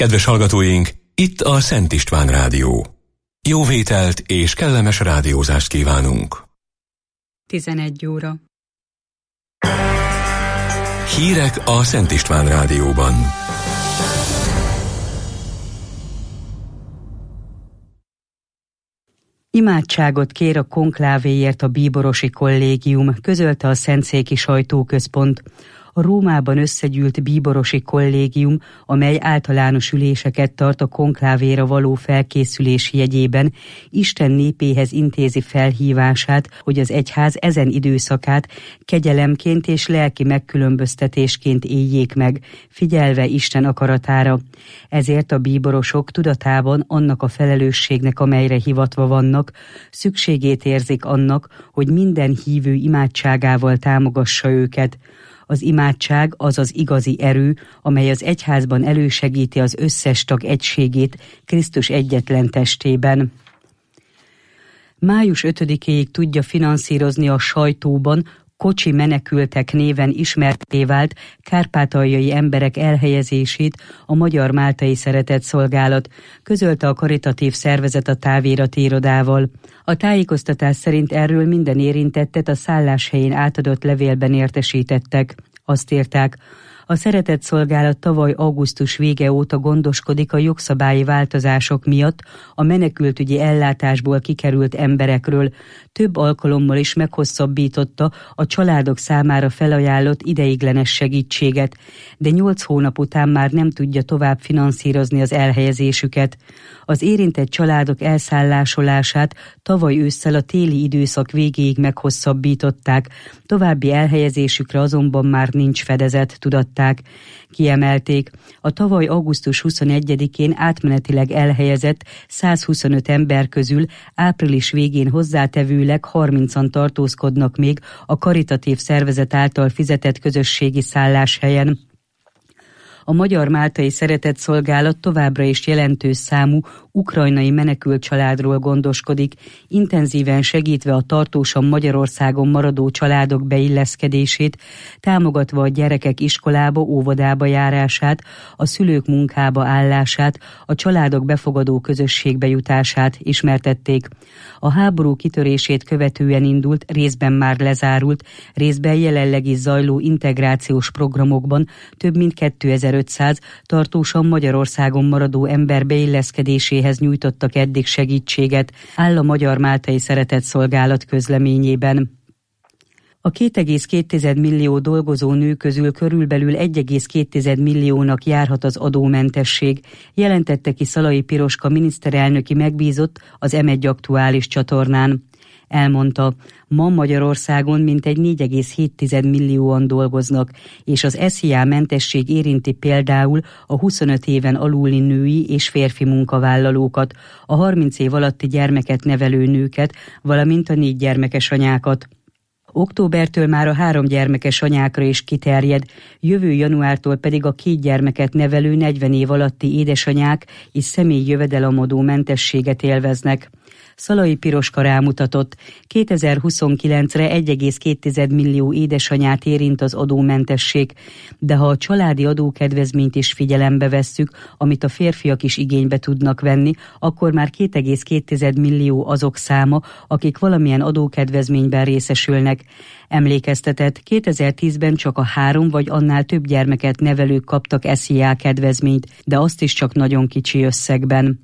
Kedves hallgatóink, itt a Szent István Rádió. Jó vételt és kellemes rádiózást kívánunk. 11 óra. Hírek a Szent István Rádióban. Imádságot kér a konklávéért a bíborosi kollégium, közölte a Szentszéki Sajtóközpont. A Rómában összegyűlt bíborosi kollégium, amely általános üléseket tart a konklávéra való felkészülés jegyében, Isten népéhez intézi felhívását, hogy az egyház ezen időszakát kegyelemként és lelki megkülönböztetésként éljék meg, figyelve Isten akaratára. Ezért a bíborosok tudatában annak a felelősségnek, amelyre hivatva vannak, szükségét érzik annak, hogy minden hívő imádságával támogassa őket. Az imádság az az igazi erő, amely az egyházban elősegíti az összes tag egységét Krisztus egyetlen testében. Május 5-éig tudja finanszírozni a sajtóban kocsi menekültek néven ismertté vált kárpátaljai emberek elhelyezését a Magyar Máltai Szeretetszolgálat, közölte a karitatív szervezet a távirati irodával. A tájékoztatás szerint erről minden érintettet a szálláshelyén átadott levélben értesítettek. Azt írták, a Szeretetszolgálat tavaly augusztus vége óta gondoskodik a jogszabályi változások miatt a menekültügyi ellátásból kikerült emberekről. Több alkalommal is meghosszabbította a családok számára felajánlott ideiglenes segítséget, de 8 hónap után már nem tudja tovább finanszírozni az elhelyezésüket. Az érintett családok elszállásolását tavaly ősszel a téli időszak végéig meghosszabbították, további elhelyezésükre azonban már nincs fedezet, tudatták. Kiemelték, a tavaly augusztus 21-én átmenetileg elhelyezett 125 ember közül április végén hozzátevőleg 30-an tartózkodnak még a karitatív szervezet által fizetett közösségi szálláshelyen. A Magyar Máltai Szeretetszolgálat továbbra is jelentős számú ukrajnai menekült családról gondoskodik, intenzíven segítve a tartósan Magyarországon maradó családok beilleszkedését, támogatva a gyerekek iskolába, óvodába járását, a szülők munkába állását, a családok befogadó közösségbe jutását, ismertették. A háború kitörését követően indult, részben már lezárult, részben jelenleg is zajló integrációs programokban több mint 2500 tartósan Magyarországon maradó ember beilleszkedéséhez nyújtottak eddig segítséget, áll a Magyar Máltai Szeretetszolgálat közleményében. A 2,2 millió dolgozó nő közül körülbelül 1,2 milliónak járhat az adómentesség, jelentette ki Szalai Piroska miniszterelnöki megbízott az M1 aktuális csatornán. Elmondta, ma Magyarországon mintegy 4,7 millióan dolgoznak, és az SZIA mentesség érinti például a 25 éven aluli női és férfi munkavállalókat, a 30 év alatti gyermeket nevelő nőket, valamint a 4 gyermekes anyákat. Októbertől már a 3 gyermekes anyákra is kiterjed, jövő januártól pedig a 2 gyermeket nevelő 40 év alatti édesanyák és személyi jövedelemadó mentességet élveznek. Szalai Piroska rámutatott, 2029-re 1,2 millió édesanyát érint az adómentesség, de ha a családi adókedvezményt is figyelembe vesszük, amit a férfiak is igénybe tudnak venni, akkor már 2,2 millió azok száma, akik valamilyen adókedvezményben részesülnek. Emlékeztetett, 2010-ben csak a 3 vagy annál több gyermeket nevelők kaptak SZIA kedvezményt, de azt is csak nagyon kicsi összegben.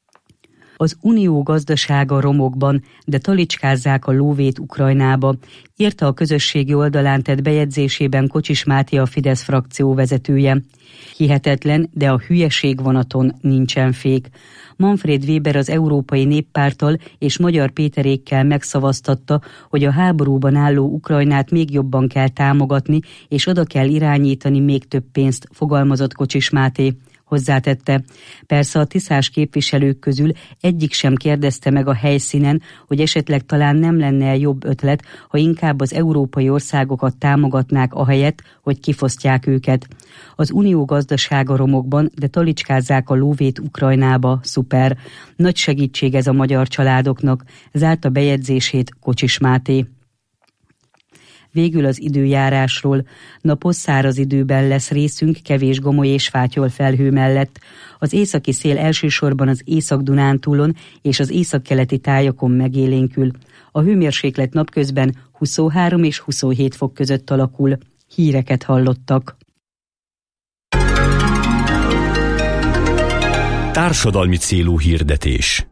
Az unió gazdasága romokban, de talicskázzák a lóvét Ukrajnába, írta a közösségi oldalán tett bejegyzésében Kocsis Máté, a Fidesz frakció vezetője. Hihetetlen, de a hülyeség vonaton nincsen fék. Manfred Weber az Európai Néppárttal és Magyar Péterékkel megszavaztatta, hogy a háborúban álló Ukrajnát még jobban kell támogatni, és oda kell irányítani még több pénzt, fogalmazott Kocsis Máté. Hozzátette, persze a tiszás képviselők közül egyik sem kérdezte meg a helyszínen, hogy esetleg talán nem lenne jobb ötlet, ha inkább az európai országokat támogatnák ahelyett, hogy kifosztják őket. Az unió gazdasága romokban, de talicskázzák a lóvét Ukrajnába, szuper. Nagy segítség ez a magyar családoknak, zárta bejegyzését Kocsis Máté. Végül az időjárásról. Napos száraz időben lesz részünk kevés gomoly és fátyol felhő mellett. Az északi szél elsősorban az Észak-Dunántúlon és az északkeleti tájakon megélénkül. A hőmérséklet napközben 23 és 27 fok között alakul. Híreket hallottak. Társadalmi célú hirdetés.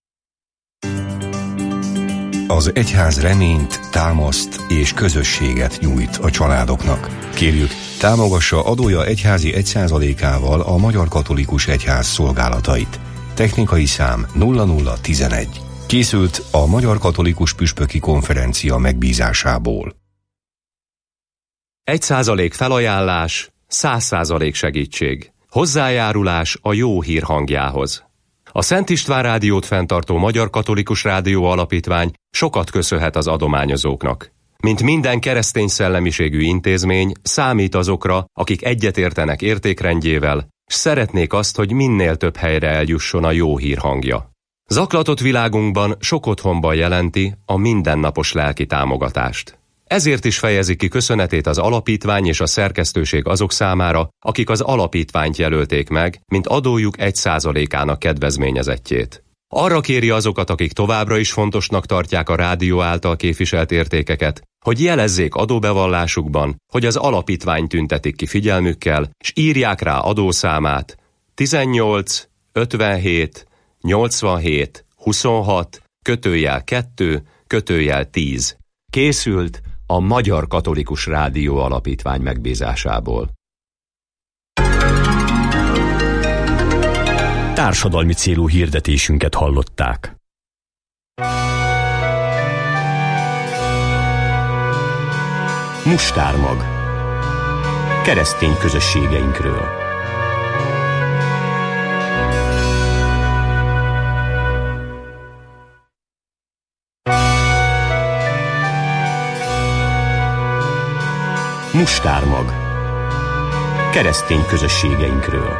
Az egyház reményt, támaszt és közösséget nyújt a családoknak. Kérjük, támogassa adója egyházi 1%-ával a Magyar Katolikus Egyház szolgálatait. Technikai szám 0011. Készült a Magyar Katolikus Püspöki Konferencia megbízásából. 1% felajánlás, 100% segítség. Hozzájárulás a jó hír hangjához. A Szent István Rádiót fenntartó Magyar Katolikus Rádió Alapítvány sokat köszönhet az adományozóknak. Mint minden keresztény szellemiségű intézmény, számít azokra, akik egyetértenek értékrendjével, s szeretnék azt, hogy minél több helyre eljusson a jó hír hangja. Zaklatott világunkban sok otthonban jelenti a mindennapos lelki támogatást. Ezért is fejezi ki köszönetét az alapítvány és a szerkesztőség azok számára, akik az alapítványt jelölték meg, mint adójuk 1%-ának kedvezményezettjét. Arra kéri azokat, akik továbbra is fontosnak tartják a rádió által képviselt értékeket, hogy jelezzék adóbevallásukban, hogy az alapítvány tüntetik ki figyelmükkel, és írják rá adószámát 18 57 87 26 /2 /10. Készült a Magyar Katolikus Rádió Alapítvány megbízásából. Társadalmi célú hirdetésünket hallották. Mustármag. Keresztény közösségeinkről. Mustármag. Keresztény közösségeinkről.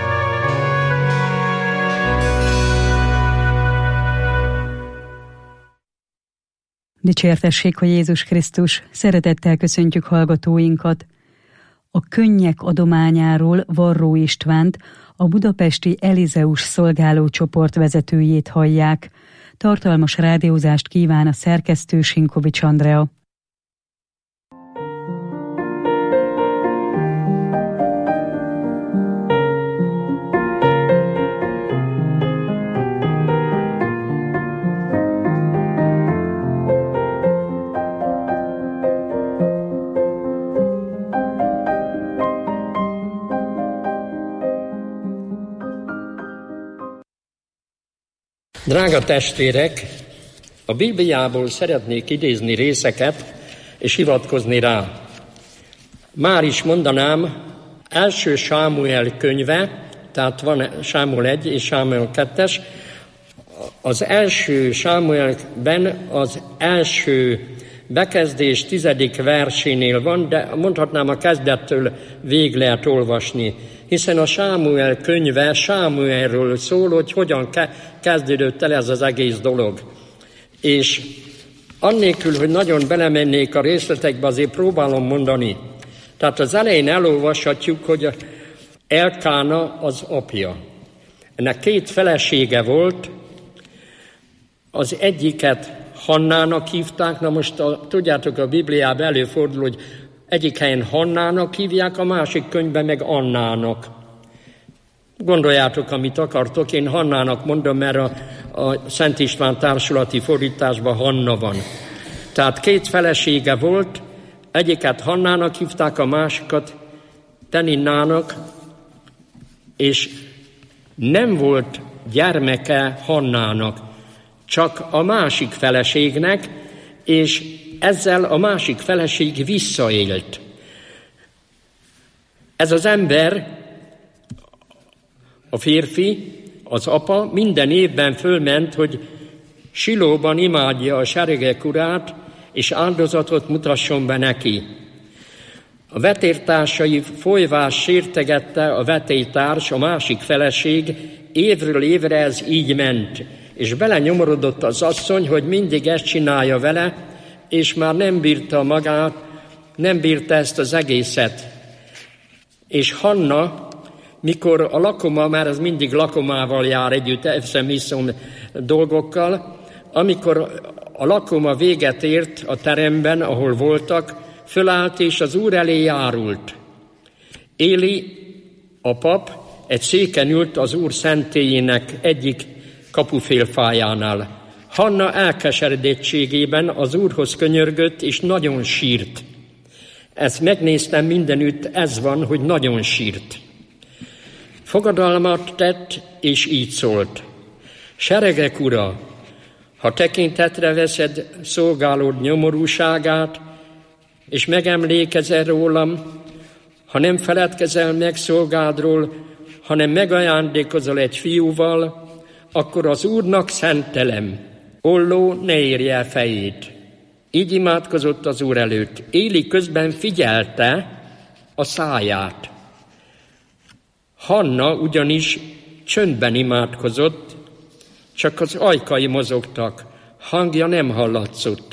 Dicsértessék a Jézus Krisztus, szeretettel köszöntjük hallgatóinkat. A könnyek adományáról Varró Istvánt, a budapesti Elizeus szolgálócsoport vezetőjét hallják. Tartalmas rádiózást kíván a szerkesztő Sinkovics Andrea. Drága testvérek, a Bibliából szeretnék idézni részeket, és hivatkozni rá. Már is mondanám, első Sámuel könyve, tehát van Sámuel 1 és Sámuel 2-es, az első Sámuelben az első bekezdés 10. versénél van, de mondhatnám a kezdettől végig lehet olvasni, hiszen a Sámuel könyve Sámuelről szól, hogy hogyan kezdődött el ez az egész dolog. És annélkül, hogy nagyon belemennék a részletekbe, azért próbálom mondani. Tehát az elején elolvashatjuk, hogy Elkána az apja. Ennek 2 felesége volt, az egyiket Hannának hívták, na most tudjátok, a Bibliában előfordul, hogy egyik helyen Hannának hívják, a másik könyvben meg Annának. Gondoljátok, amit akartok, én Hannának mondom, mert a Szent István társulati fordításban Hanna van. Tehát 2 felesége volt, egyiket Hannának hívták, a másikat Peninnának, és nem volt gyermeke Hannának, csak a másik feleségnek, és ezzel a másik feleség visszaélt. Ez az ember, a férfi, az apa minden évben fölment, hogy Silóban imádja a seregek urát, és áldozatot mutasson be neki. A vetértársai folyvás sértegette a vetélytárs, a másik feleség, évről évre ez így ment, és belenyomorodott az asszony, hogy mindig ezt csinálja vele, és már nem bírta magát, nem bírta ezt az egészet. És Hanna, mikor a lakoma, már az mindig lakomával jár együtt, eszem-iszom dolgokkal, amikor a lakoma véget ért a teremben, ahol voltak, fölállt és az Úr elé járult. Éli, a pap, egy széken ült az Úr szentélyének egyik kapufélfájánál. Hanna elkeseredettségében az Úrhoz könyörgött, és nagyon sírt. Ezt megnéztem mindenütt, ez van, hogy nagyon sírt. Fogadalmat tett, és így szólt. Seregek ura, ha tekintetre veszed szolgálód nyomorúságát, és megemlékezel rólam, ha nem feledkezel meg szolgádról, hanem megajándékozol egy fiúval, akkor az Úrnak szentelem. Olló ne érje el fejét. Így imádkozott az Úr előtt. Éli közben figyelte a száját. Hanna ugyanis csöndben imádkozott, csak az ajkai mozogtak, hangja nem hallatszott.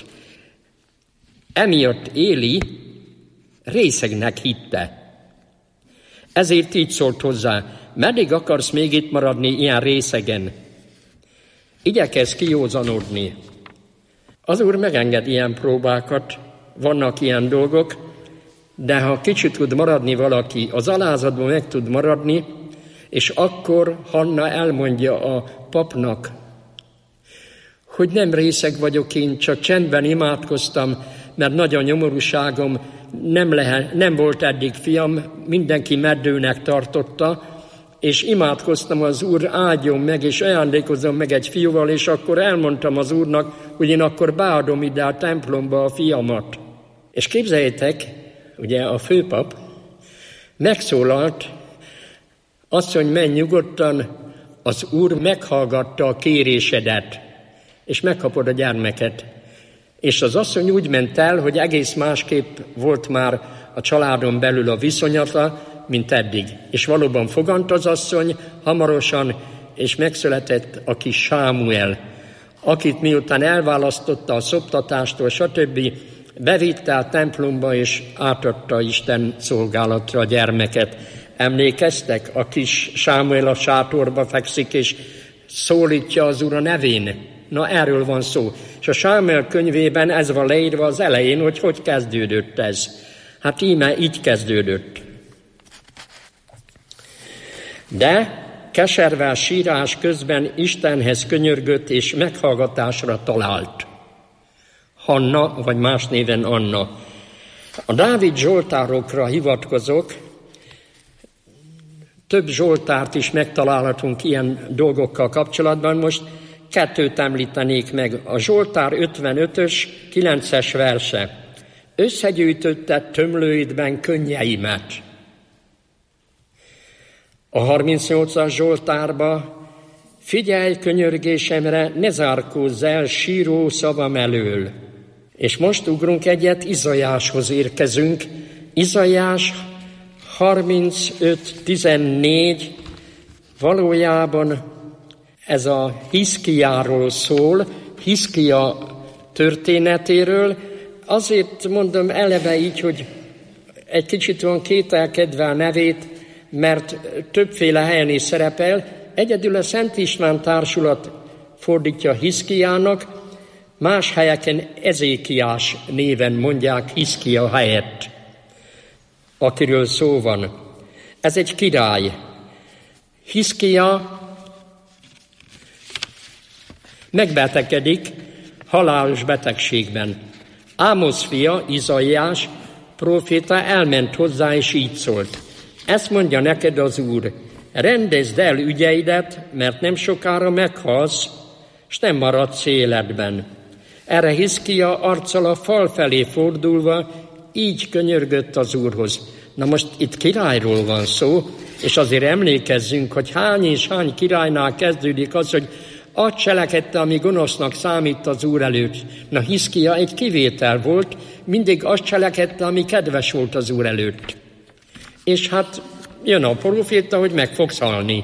Emiatt Éli részegnek hitte. Ezért így szólt hozzá, meddig akarsz még itt maradni ilyen részegen? Igyekezz kijózanodni. Az Úr megenged ilyen próbákat, vannak ilyen dolgok, de ha kicsit tud maradni valaki, az alázatban meg tud maradni, és akkor Hanna elmondja a papnak, hogy nem részeg vagyok én, csak csendben imádkoztam, mert nagy a nyomorúságom, nem volt eddig fiam, mindenki meddőnek tartotta, és imádkoztam, az Úr áldjon meg, és ajándékozom meg egy fiúval, és akkor elmondtam az Úrnak, hogy én akkor beadom ide a templomba a fiamat. És képzeljétek, ugye a főpap megszólalt, azt, hogy menj nyugodtan, az Úr meghallgatta a kérésedet, és megkapod a gyermeket. És az asszony úgy ment el, hogy egész másképp volt már a családon belül a viszonyata, mint eddig. És valóban fogant az asszony hamarosan, és megszületett a kis Sámuel, akit miután elválasztotta a szoptatástól, stb., bevitte a templomba, és átadta Isten szolgálatra a gyermeket. Emlékeztek? A kis Sámuel a sátorba fekszik, és szólítja az Úr a nevén. Na, erről van szó. És a Sámuel könyvében ez van leírva az elején, hogy kezdődött ez. Hát íme így kezdődött. De keservel sírás közben Istenhez könyörgött, és meghallgatásra talált. Hanna, vagy más néven Anna. A Dávid zsoltárokra hivatkozok, több zsoltárt is megtalálhatunk ilyen dolgokkal kapcsolatban. Most kettőt említenék meg. A Zsoltár 55-ös, 9-es verse. Összegyűjtötted tömlőidben könnyeimet. A 38-as Zsoltárba, figyelj könyörgésemre, ne zárkózz el síró szavam elől. És most ugrunk egyet, Izaiáshoz érkezünk. Izaiás 35-14, valójában ez a Hiszkiáról szól, Hiszkia történetéről. Azért mondom eleve így, hogy egy kicsit van kételkedve a nevét, mert többféle helyen is szerepel. Egyedül a Szent István Társulat fordítja Hiszkiának, más helyeken Ezékiás néven mondják Hiszkia helyett, akiről szó van. Ez egy király. Hiszkia megbetegedik halálos betegségben. Ámosz fia, Izaiás próféta elment hozzá, és így szólt. Ezt mondja neked az Úr, rendezd el ügyeidet, mert nem sokára meghalsz, és nem maradsz életben. Erre Hiszkia arccal a fal felé fordulva így könyörgött az Úrhoz. Na most itt királyról van szó, és azért emlékezzünk, hogy hány és hány királynál kezdődik az, hogy azt cselekedte, ami gonosznak számít az Úr előtt. Na, Hiszkia egy kivétel volt, mindig azt cselekedte, ami kedves volt az Úr előtt. És hát jön a proféta, hogy meg fogsz halni.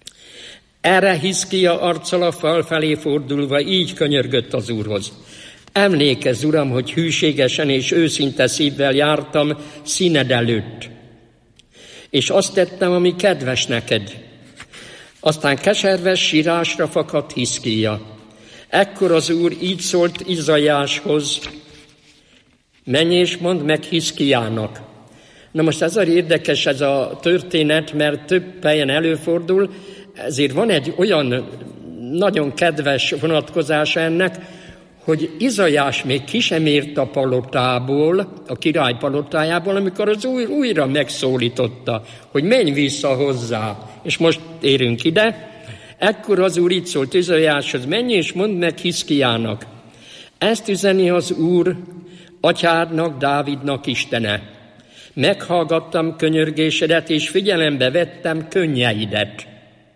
Erre Hiszkia arccal a fal felé fordulva így könyörgött az Úrhoz. Emlékezz, Uram, hogy hűségesen és őszinte szívvel jártam színed előtt, és azt tettem, ami kedves neked. Aztán keserves sírásra fakadt Hiszkía. Ekkor az Úr így szólt Izaiáshoz: menj és mondd meg Hiszkíjának. Na most ez érdekes ez a történet, mert több helyen előfordul, ezért van egy olyan nagyon kedves vonatkozása ennek, hogy Izaiás még ki sem ért a palotából, a király palotájából, amikor az Úr újra megszólította, hogy menj vissza hozzá. És most érünk ide. Ekkor az Úr így szólt Izaiáshoz: menj és mondd meg Hiszkíjának. Ezt üzeni az Úr, atyádnak, Dávidnak Istene. Meghallgattam könyörgésedet, és figyelembe vettem könnyeidet.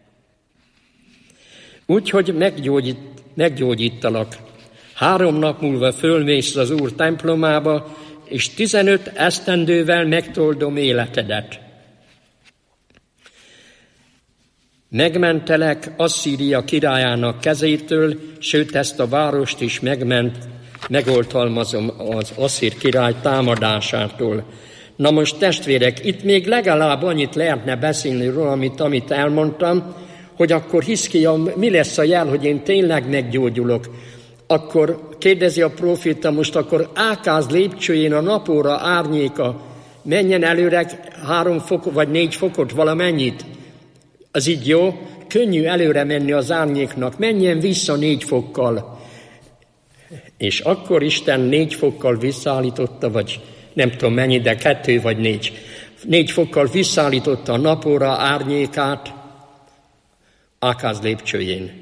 Úgyhogy meggyógyítalak. 3 nap múlva fölmész az Úr templomába, és 15 esztendővel megtoldom életedet. Megmentelek Asszíria királyának kezétől, sőt ezt a várost is megoltalmazom az asszír király támadásától. Na most testvérek, itt még legalább annyit lehetne beszélni róla, amit elmondtam, hogy akkor Hiszkía, mi lesz a jel, hogy én tényleg meggyógyulok. Akkor kérdezi a próféta, most akkor Ákáz lépcsőjén a napóra árnyéka menjen előre 3 fok vagy 4 fokot, valamennyit. Az így jó? Könnyű előre menni az árnyéknak, menjen vissza 4 fokkal. És akkor Isten 4 fokkal visszaállította, vagy nem tudom mennyi, de 2 vagy 4. 4 fokkal visszaállította a napóra árnyékát Ákáz lépcsőjén.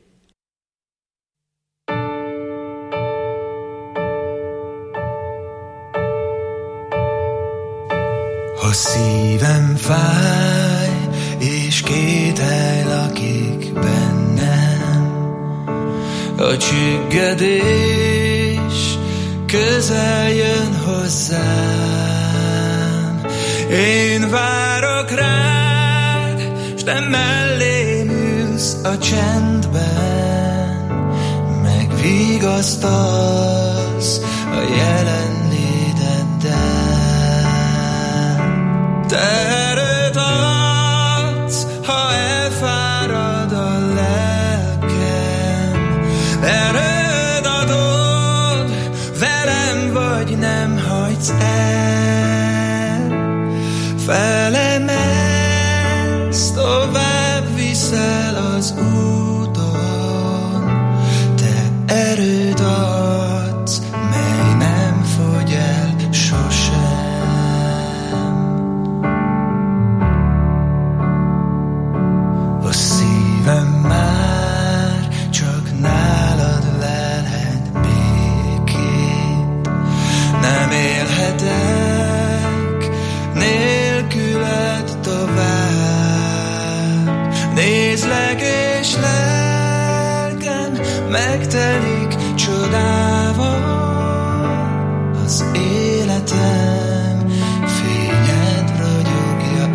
Ha szívem fáj, és kételj lakik bennem, a csüggedés közel jön hozzám. Én várok rád, s te mellém ülsz a csendben, megvigasztalsz a jelenléteddel. Te erőt adsz, ha elfárad a lelkem, erőd adod, velem vagy nem hagysz el. Felemelsz, tovább viszel az úton, te erőd adsz, mely nem fogy el sosem. A szívem már csak nálad lelhet békén, nem élhetek nélküled tovább. Nézlek és lelkem megtelik csodával, az életem fényed ragyogja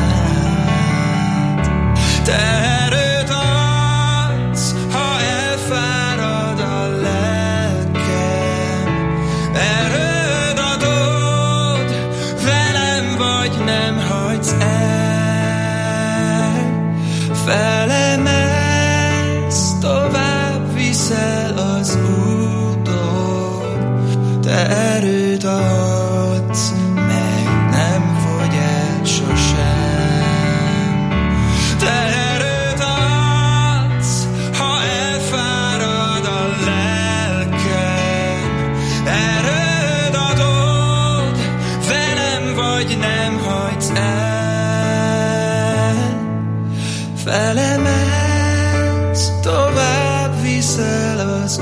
át. Te erőt adsz, ha elfárad a lelkem, erőd adod, velem vagy nem hagysz el. Felemelsz, tovább viszel az úton, te erőt adsz, mely nem fogy el sosem. Te erőt adsz, ha elfárad a lelkem, erőd adod, velem vagy nem hagysz el. Felemelsz, tovább viszel az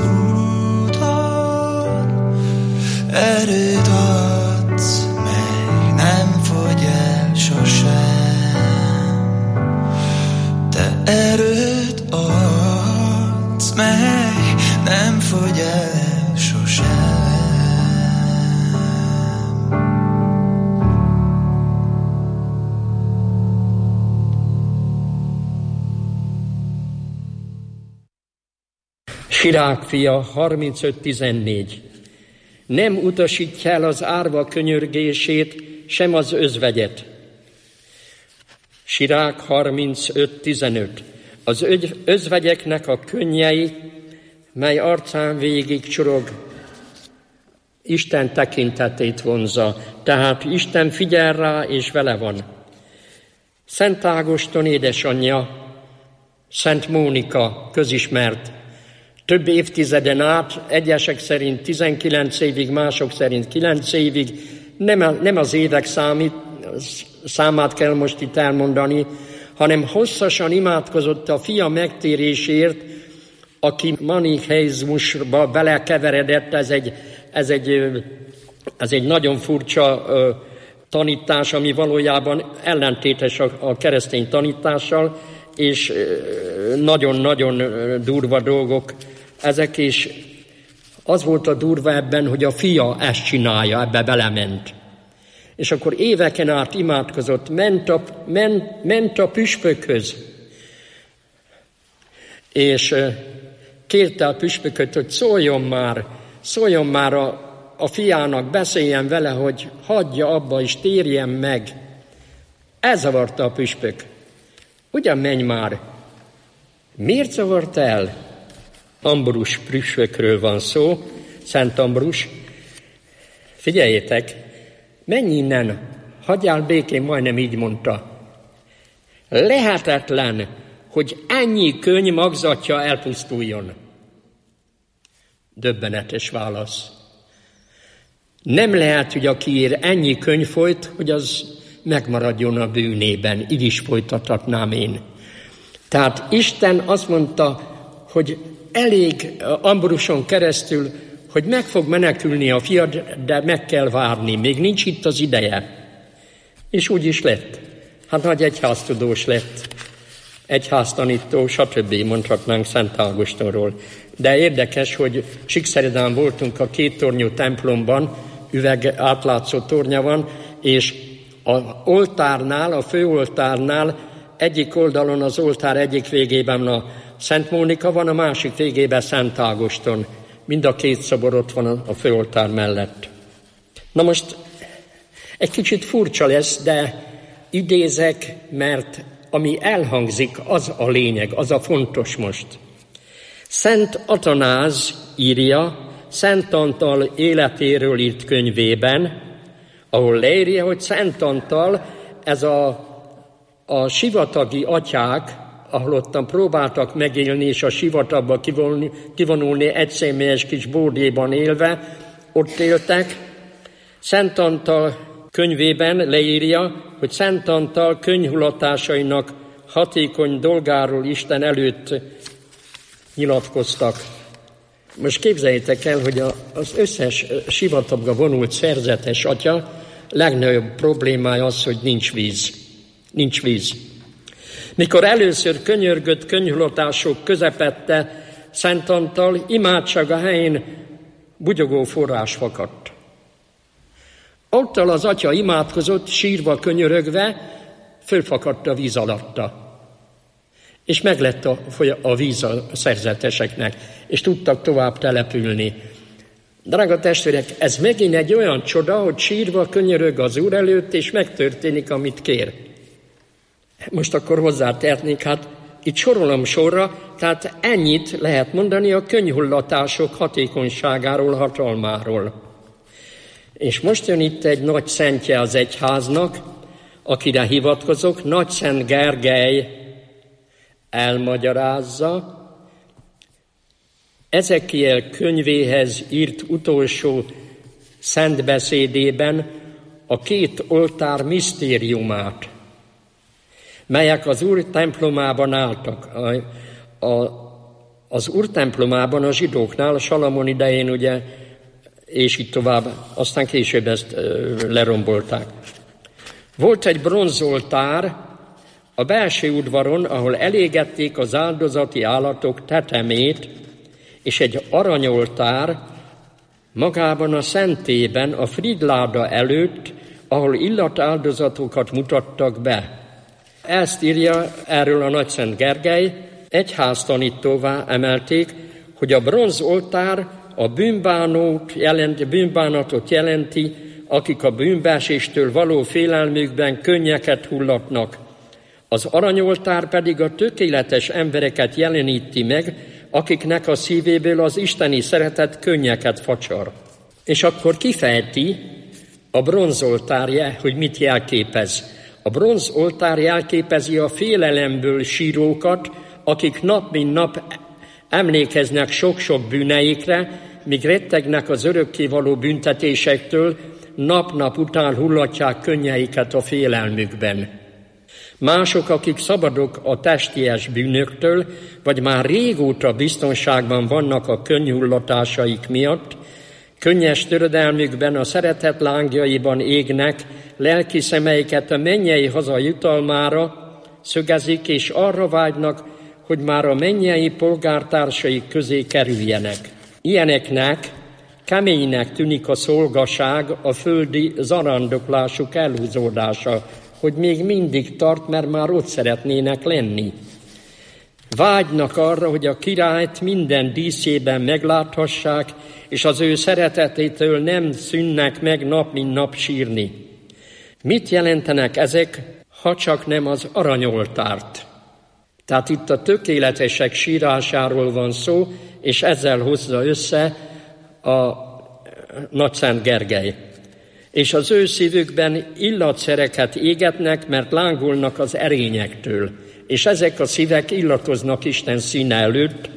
úton, erőt adsz, mely nem fogy el sosem. Te erőt adsz, mely nem fogy el sosem. Sirák fia, 35-14. Nem utasítja el az árva könyörgését, sem az özvegyet. Sirák 35-15. Az özvegyeknek a könnyei, mely arcán végig csorog, Isten tekintetét vonzza, tehát Isten figyel rá, és vele van. Szent Ágoston édesanyja, Szent Mónika közismert, több évtizeden át, egyesek szerint 19 évig, mások szerint 9 évig, nem az évek számát kell most itt elmondani, hanem hosszasan imádkozott a fia megtérésért, aki manicheizmusba belekeveredett. Ez egy nagyon furcsa tanítás, ami valójában ellentétes a keresztény tanítással, és nagyon-nagyon durva dolgok ezek, és az volt a durva ebben, hogy a fia ezt csinálja, ebbe belement. És akkor éveken át imádkozott, ment a püspökhöz, és kérte a püspököt, hogy szóljon már a fiának, beszéljen vele, hogy hagyja abba és térjen meg. Elzavarta a püspök. Ugyan menj már. Miért zavart el? Ambrus püspökről van szó, Szent Ambrus. Figyeljétek, menj innen, hagyjál békén, majdnem így mondta. Lehetetlen, hogy ennyi könny magzatja elpusztuljon. Döbbenetes válasz. Nem lehet, hogy aki ér ennyi könny folyt, hogy az megmaradjon a bűnében. Így is folytathatnám én. Tehát Isten azt mondta, hogy elég Ambruson keresztül, hogy meg fog menekülni a fiad, de meg kell várni, még nincs itt az ideje. És úgy is lett. Hát nagy egyháztudós lett, egyháztanító, stb. Mondhatnánk Szent Ágostonról. De érdekes, hogy Csíkszeredán voltunk a kéttornyú templomban, üveg átlátszó tornya van, és a oltárnál, a főoltárnál egyik oldalon az oltár egyik végében a Szent Mónika van, a másik végében Szent Ágoston. Mind a két szobor ott van a főoltár mellett. Na most egy kicsit furcsa lesz, de idézek, mert ami elhangzik, az a lényeg, az a fontos most. Szent Atanáz írja Szent Antal életéről írt könyvében, ahol leírja, hogy Szent Antal, ez a sivatagi atyák, ahol ottan próbáltak megélni, és a sivatagba kivonulni egyszemélyes kis bódéban élve, ott éltek. Szent Antal könyvében leírja, hogy Szent Antal könyvhulatásainak hatékony dolgáról Isten előtt nyilatkoztak. Most képzeljétek el, hogy az összes sivatagba vonult szerzetes atya legnagyobb problémája az, hogy nincs víz. Nincs víz. Mikor először könyörgött könyvhulatások közepette Szent Antal, imádsága helyén bugyogó forrás fakadt. Ottal az atya imádkozott, sírva, könyörögve, fölfakadt a víz alatta. És meglett a víz a szerzeteseknek, és tudtak tovább települni. Drága testvérek, ez megint egy olyan csoda, hogy sírva könyörög az Úr előtt, és megtörténik, amit kér. Most akkor hozzátehetnék, hát itt sorolom sorra, tehát ennyit lehet mondani a könyvhullatások hatékonyságáról, hatalmáról. És most jön itt egy nagy szentje az egyháznak, akire hivatkozok, Nagyszent Gergely elmagyarázza, Ezekiel könyvéhez írt utolsó szentbeszédében a két oltár misztériumát, melyek az Úr templomában álltak. Az Úr templomában a zsidóknál, a Salamon idején ugye, és így tovább, aztán később ezt lerombolták. Volt egy bronzoltár a belső udvaron, ahol elégették az áldozati állatok tetemét, és egy aranyoltár magában a szentében, a Fridláda előtt, ahol illatáldozatokat mutattak be. Ezt írja erről a Nagyszent Gergely, egyháztanítóvá emelték, hogy a bronzoltár a bűnbánatot jelenti, akik a bűnbeeséstől való félelmükben könnyeket hullatnak. Az aranyoltár pedig a tökéletes embereket jeleníti meg, akiknek a szívéből az isteni szeretet könnyeket facsar. És akkor kifejti a bronzoltárja, hogy mit jelképez. A bronzoltár jelképezi a félelemből sírókat, akik nap mint nap emlékeznek sok-sok bűneikre, míg rettegnek az örökkévaló büntetésektől, nap-nap után hullatják könnyeiket a félelmükben. Mások, akik szabadok a testies bűnöktől, vagy már régóta biztonságban vannak a könnyhullatásaik miatt, könnyes törödelmükben a szeretet lángjaiban égnek, lelki szemeiket a mennyei haza jutalmára szögezik, és arra vágynak, hogy már a mennyei polgártársaik közé kerüljenek. Ilyeneknek keménynek tűnik a szolgaság, a földi zarándoklásuk elhúzódása, hogy még mindig tart, mert már ott szeretnének lenni. Vágynak arra, hogy a királyt minden díszében megláthassák, és az ő szeretetétől nem szűnnek meg nap mint nap sírni. Mit jelentenek ezek, ha csak nem az aranyoltárt? Tehát itt a tökéletesek sírásáról van szó, és ezzel hozza össze a Nagyszent Gergely. És az ő szívükben illatszereket égetnek, mert lángolnak az erényektől. És ezek a szívek illatoznak Isten színe előtt,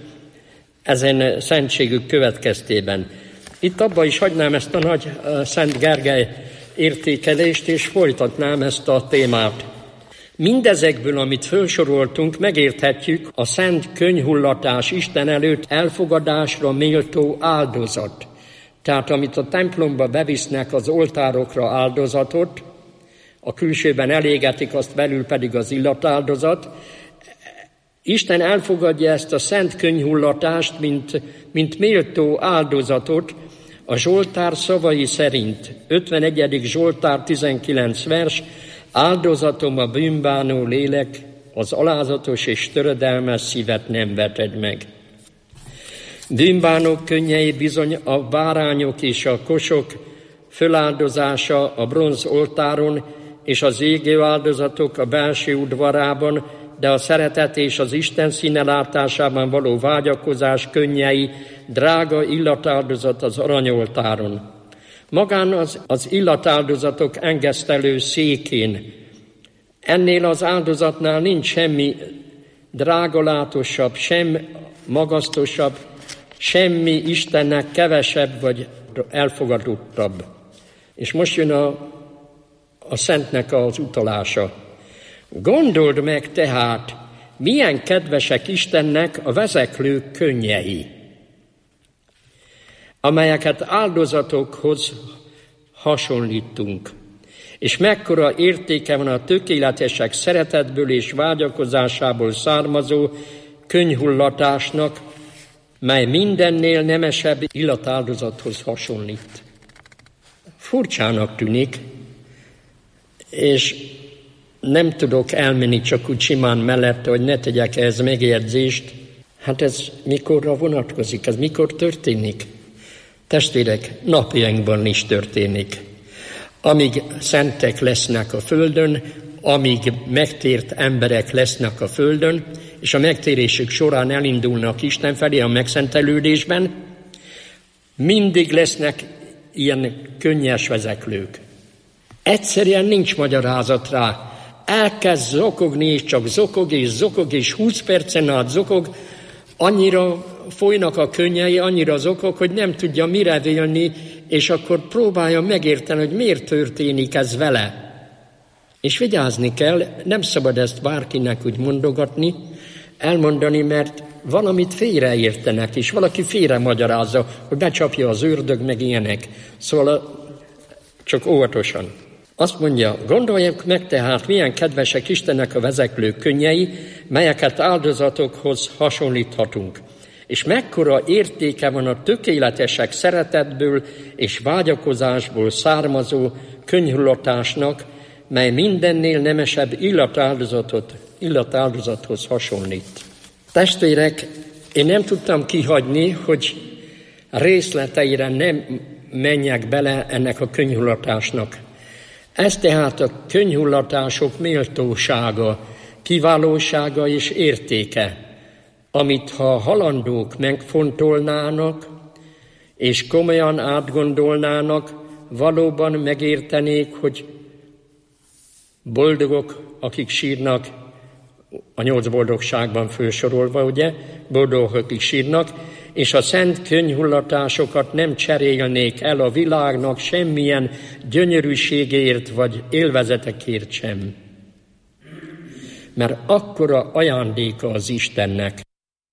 ezen szentségük következtében. Itt abba is hagynám ezt a nagy Szent Gergely értékelést, és folytatnám ezt a témát. Mindezekből, amit felsoroltunk, megérthetjük a szent könnyhullatás Isten előtt elfogadásra méltó áldozat. Tehát amit a templomba bevisznek az oltárokra áldozatot, a külsőben elégetik, azt belül pedig az illatáldozat. Isten elfogadja ezt a szent könnyhullatást, mint méltó áldozatot a Zsoltár szavai szerint. 51. Zsoltár 19 vers, áldozatom a bűnbánó lélek, az alázatos és töredelmes szívet nem veted meg. Bűnbánók könnyei bizony a bárányok és a kosok föláldozása a bronzoltáron, és az égő áldozatok a belső udvarában, de a szeretet és az Isten színe látásában való vágyakozás könnyei, drága illatáldozat az aranyoltáron. Magán az illatáldozatok engesztelő székén. Ennél az áldozatnál nincs semmi drágalátosabb, sem magasztosabb, semmi Istennek kevesebb vagy elfogadottabb. És most jön a szentnek az utalása. Gondold meg tehát, milyen kedvesek Istennek a vezeklők könnyei, amelyeket áldozatokhoz hasonlítunk. És mekkora értéke van a tökéletesek szeretetből és vágyakozásából származó könnyhullatásnak, mely mindennél nemesebb illatáldozathoz hasonlít. Furcsának tűnik, és nem tudok elmenni csak úgy simán mellette, hogy ne tegyek ehhez megjegyzést. Hát ez mikorra vonatkozik, ez mikor történik? Testvérek, napjainkban is történik. Amíg szentek lesznek a földön, amíg megtért emberek lesznek a földön, és a megtérésük során elindulnak Isten felé a megszentelődésben, mindig lesznek ilyen könnyes vezeklők. Egyszerűen nincs magyarázat rá. Elkezd zokogni, és csak zokog, és 20 percen át zokog, annyira folynak a könnyei, annyira zokog, hogy nem tudja mire vélni, és akkor próbálja megérteni, hogy miért történik ez vele. És vigyázni kell, nem szabad ezt bárkinek úgy mondogatni, elmondani, mert valamit félreértenek, és valaki félre magyarázza, hogy becsapja az ördög, meg ilyenek. Szóval csak óvatosan. Azt mondja, gondolják meg tehát, milyen kedvesek Istennek a vezeklők könnyei, melyeket áldozatokhoz hasonlíthatunk. És mekkora értéke van a tökéletesek szeretetből és vágyakozásból származó könnyhullatásnak, mely mindennél nemesebb illatáldozathoz hasonlít. Testvérek, én nem tudtam kihagyni, hogy részleteire nem menjek bele ennek a könyhullatásnak. Ez tehát a könyhullatások méltósága, kiválósága és értéke, amit ha halandók megfontolnának, és komolyan átgondolnának, valóban megértenék, hogy boldogok, akik sírnak, a 8 boldogságban fősorolva, ugye, boldogok, akik sírnak, és a szent könyhullatásokat nem cserélnék el a világnak semmilyen gyönyörűségért vagy élvezetekért sem. Mert akkora ajándéka az Istennek.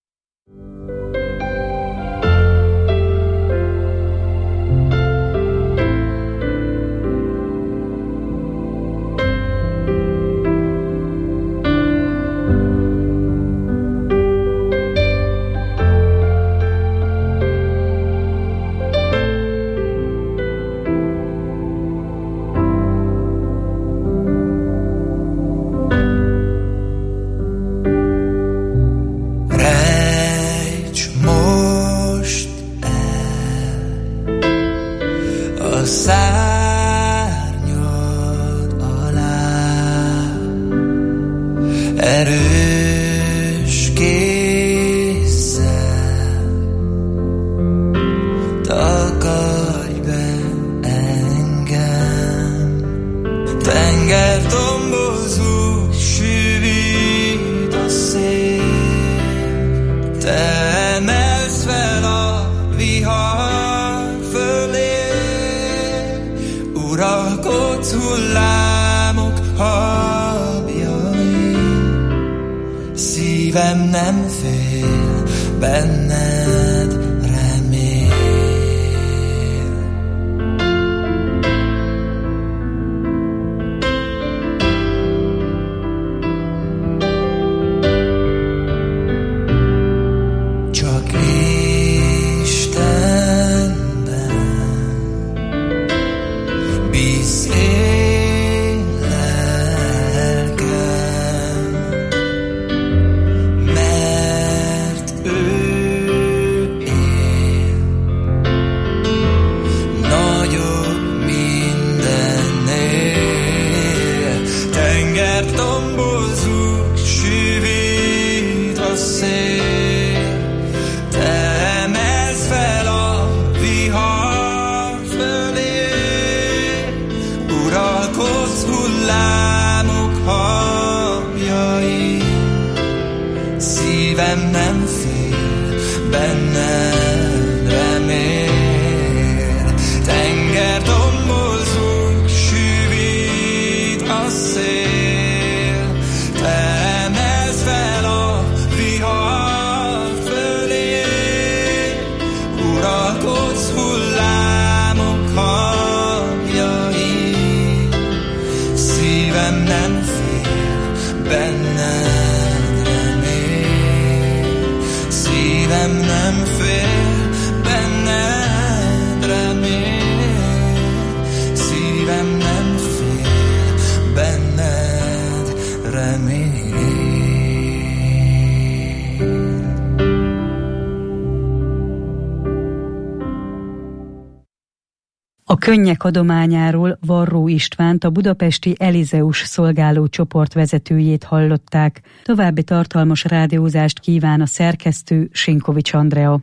A könnyek adományáról Varró Istvánt, a budapesti Elizeus szolgáló csoport vezetőjét hallották. További tartalmas rádiózást kíván a szerkesztő, Sinkovics Andrea.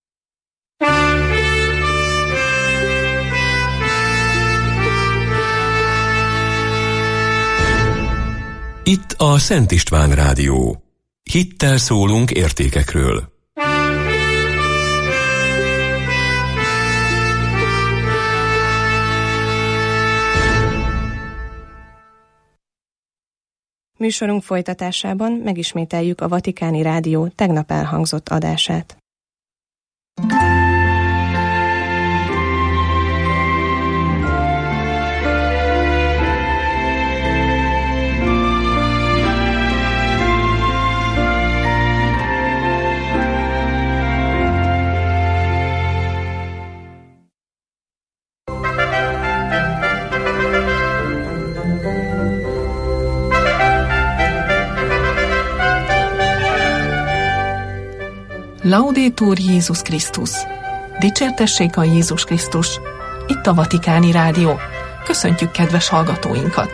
Itt a Szent István Rádió. Hittel szólunk értékekről. Műsorunk folytatásában megismételjük a Vatikáni Rádió tegnap elhangzott adását. Laudetur Jézus Krisztus! Dicsértessék a Jézus Krisztus! Itt a Vatikáni Rádió. Köszöntjük kedves hallgatóinkat!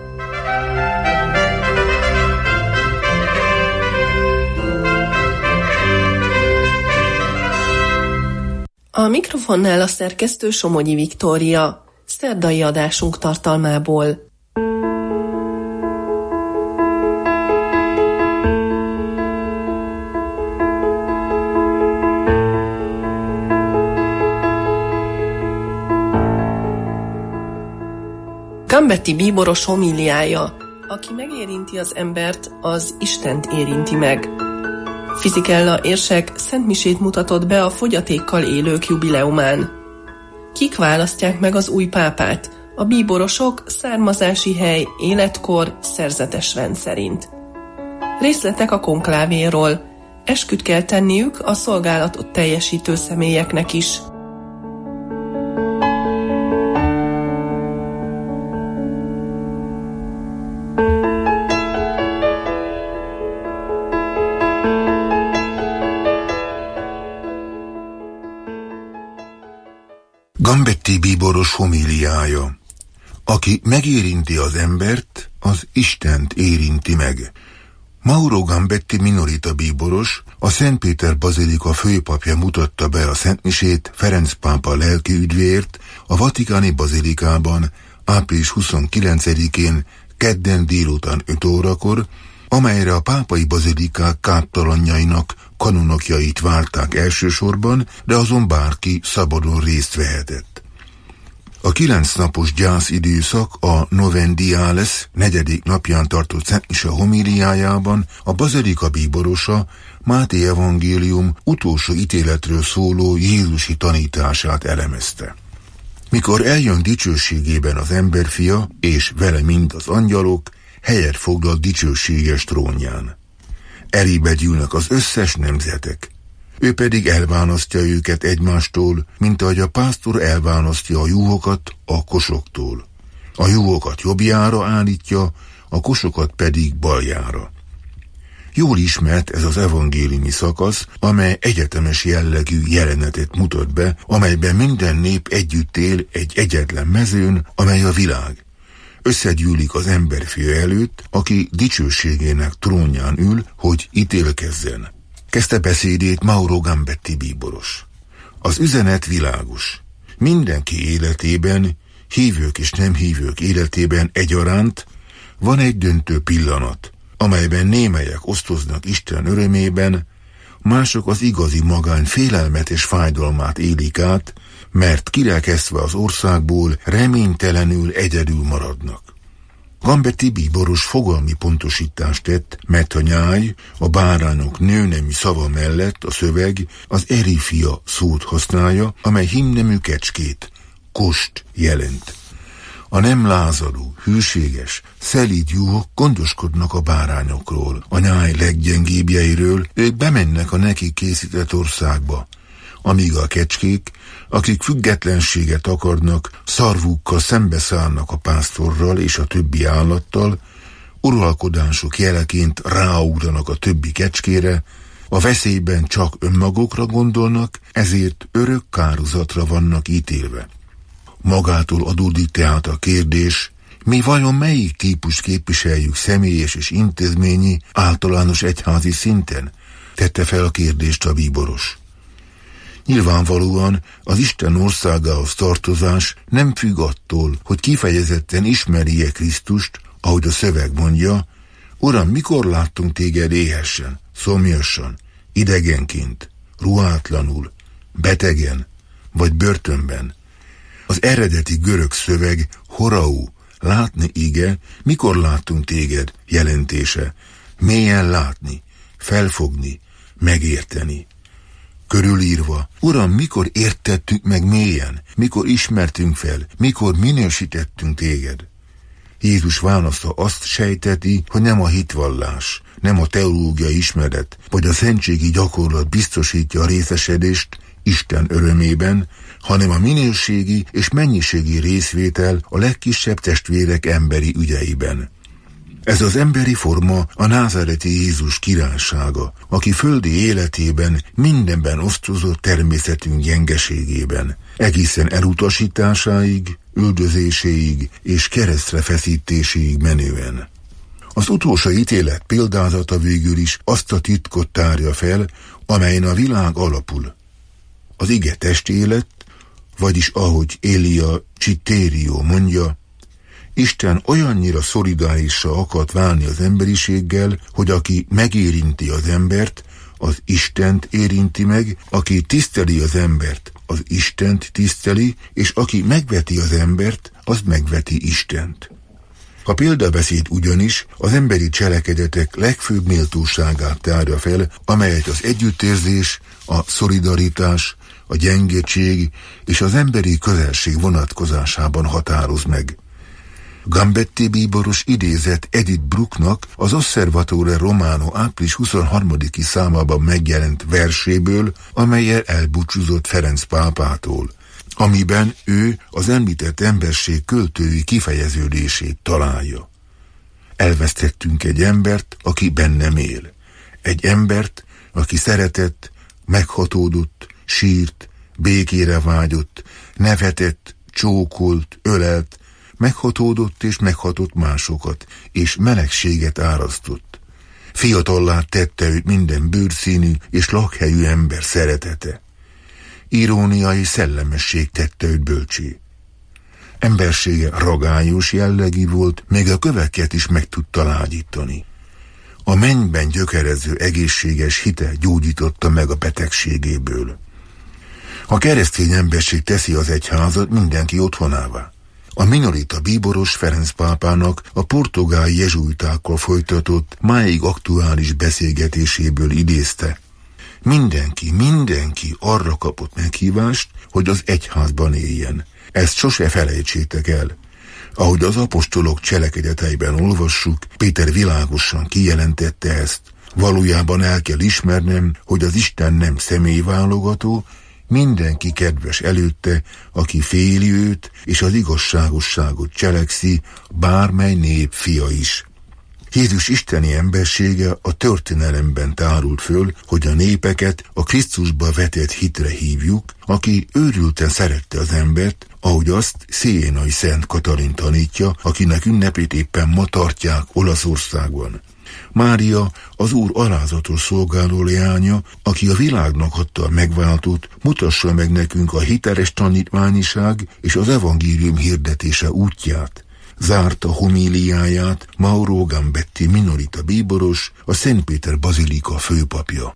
A mikrofonnál a szerkesztő Somogyi Viktória. Szerdai adásunk tartalmából. Gambetti bíboros homíliája. Aki megérinti az embert, az Istent érinti meg. Fisichella érsek szentmisét mutatott be a fogyatékkal élők jubileumán. Kik választják meg az új pápát? A bíborosok származási hely, életkor, szerzetes rend szerint. Részletek a konklávéról. Esküt kell tenniük a szolgálatot teljesítő személyeknek is. Gambetti bíboros homíliája. Aki megérinti az embert, az Istent érinti meg. Mauro Gambetti minorita bíboros, a Szent Péter bazilika főpapja mutatta be a szentmisét Ferenc pápa lelkiüdvért a vatikáni bazilikában április 29-én kedden délután 5 órakor, amelyre a pápai bazilikák káptalanjainak kanonokjait várták elsősorban, de azon bárki szabadon részt vehetett. A 9 napos gyászidőszak a Novendiales 4. napján tartott szentmise homíliájában a bazilika bíborosa Máté evangélium utolsó ítéletről szóló jézusi tanítását elemezte. Mikor eljön dicsőségében az emberfia, és vele mind az angyalok, helyet foglal dicsőséges trónján. Elébe gyűlnek az összes nemzetek. Ő pedig elválasztja őket egymástól, mint ahogy a pásztor elválasztja a juhokat a kosoktól. A juhokat jobbjára állítja, a kosokat pedig baljára. Jól ismert ez az evangéliumi szakasz, amely egyetemes jellegű jelenetet mutat be, amelyben minden nép együtt él egy egyetlen mezőn, amely a világ. Összegyűlik az emberfia előtt, aki dicsőségének trónján ül, hogy ítélkezzen. Kezdte beszédét Mauro Gambetti bíboros. Az üzenet világos. Mindenki életében, hívők és nem hívők életében egyaránt van egy döntő pillanat, amelyben némelyek osztoznak Isten örömében, mások az igazi magány félelmet és fájdalmát élik át, mert kirekesztve az országból reménytelenül egyedül maradnak. Gambetti bíboros fogalmi pontosítást tett, mert a nyáj, a bárányok nőnemű szava mellett a szöveg az erifia szót használja, amely hímnemű kecskét, kost jelent. A nem lázadó, hűséges, szelíd juhok gondoskodnak a bárányokról, a nyáj leggyengébbjeiről, ők bemennek a neki készített országba, amíg a kecskék, akik függetlenséget akarnak, szarvukkal szembeszállnak a pásztorral és a többi állattal, uralkodások jeleként ráugranak a többi kecskére, a veszélyben csak önmagukra gondolnak, ezért örök kározatra vannak ítélve. Magától adódik tehát a kérdés, mi vajon melyik típust képviseljük személyes és intézményi, általános egyházi szinten? Tette fel a kérdést a bíboros. Nyilvánvalóan az Isten országához tartozás nem függ attól, hogy kifejezetten ismeri-e Krisztust, ahogy a szöveg mondja, Uram, mikor láttunk téged éhesen, szomjasan, idegenként, ruhátlanul, betegen, vagy börtönben? Az eredeti görög szöveg horau, látni ige, mikor láttunk téged jelentése, mélyen látni, felfogni, megérteni. Körülírva, Uram, mikor értettük meg mélyen, mikor ismertünk fel, mikor minősítettünk téged? Jézus válasza azt sejteti, hogy nem a hitvallás, nem a teológiai ismeret, vagy a szentségi gyakorlat biztosítja a részesedést Isten örömében, hanem a minőségi és mennyiségi részvétel a legkisebb testvérek emberi ügyeiben. Ez az emberi forma a názáreti Jézus királysága, aki földi életében mindenben osztozott természetünk gyengeségében, egészen elutasításáig, üldözéséig és keresztre feszítéséig menően. Az utolsó ítélet példázata végül is azt a titkot tárja fel, amelyen a világ alapul. Az ige testélet, vagyis ahogy Elia Citterio mondja, Isten olyannyira szolidárisra akart válni az emberiséggel, hogy aki megérinti az embert, az Istent érinti meg, aki tiszteli az embert, az Istent tiszteli, és aki megveti az embert, az megveti Istent. A példabeszéd ugyanis az emberi cselekedetek legfőbb méltóságát tárja fel, amelyet az együttérzés, a szolidaritás, a gyengétség és az emberi közelség vonatkozásában határoz meg. Gambetti bíboros idézett Edith Brucknak az Osservatore Romano április 23. számában megjelent verséből, amellyel elbúcsúzott Ferenc pápától, amiben ő az említett emberség költői kifejeződését találja. Elvesztettünk egy embert, aki bennem él. Egy embert, aki szeretett, meghatódott, sírt, békére vágyott, nevetett, csókolt, ölelt, meghatódott és meghatott másokat, és melegséget árasztott. Fiatallá tette őt minden bőrszínű és lakhelyű ember szeretete. Irónia és szellemesség tette őt bölcsé. Embersége ragályos jellegű volt, még a köveket is meg tudta lágyítani. A mennyben gyökerező egészséges hite gyógyította meg a betegségéből. A keresztény emberség teszi az egyházat mindenki otthonává. A minorita bíboros Ferenc pápának a portugál jezsuitákkal folytatott, máig aktuális beszélgetéséből idézte. Mindenki arra kapott meghívást, hogy az egyházban éljen. Ezt sose felejtsétek el. Ahogy az apostolok cselekedeteiben olvassuk, Péter világosan kijelentette ezt. Valójában el kell ismernem, hogy az Isten nem személyválogató, mindenki kedves előtte, aki féli őt, és az igazságosságot cselekszi, bármely nép fia is. Jézus isteni embersége a történelemben tárult föl, hogy a népeket a Krisztusba vetett hitre hívjuk, aki őrülten szerette az embert, ahogy azt Sienai Szent Katalin tanítja, akinek ünnepét éppen ma tartják Olaszországban. Mária, az Úr alázatos szolgáló leánya, aki a világnak adta a megváltót, mutassa meg nekünk a hiteles tanítványiság és az evangélium hirdetése útját. Zárta homíliáját Mauro Gambetti minorita bíboros, a Szentpéter bazilika főpapja.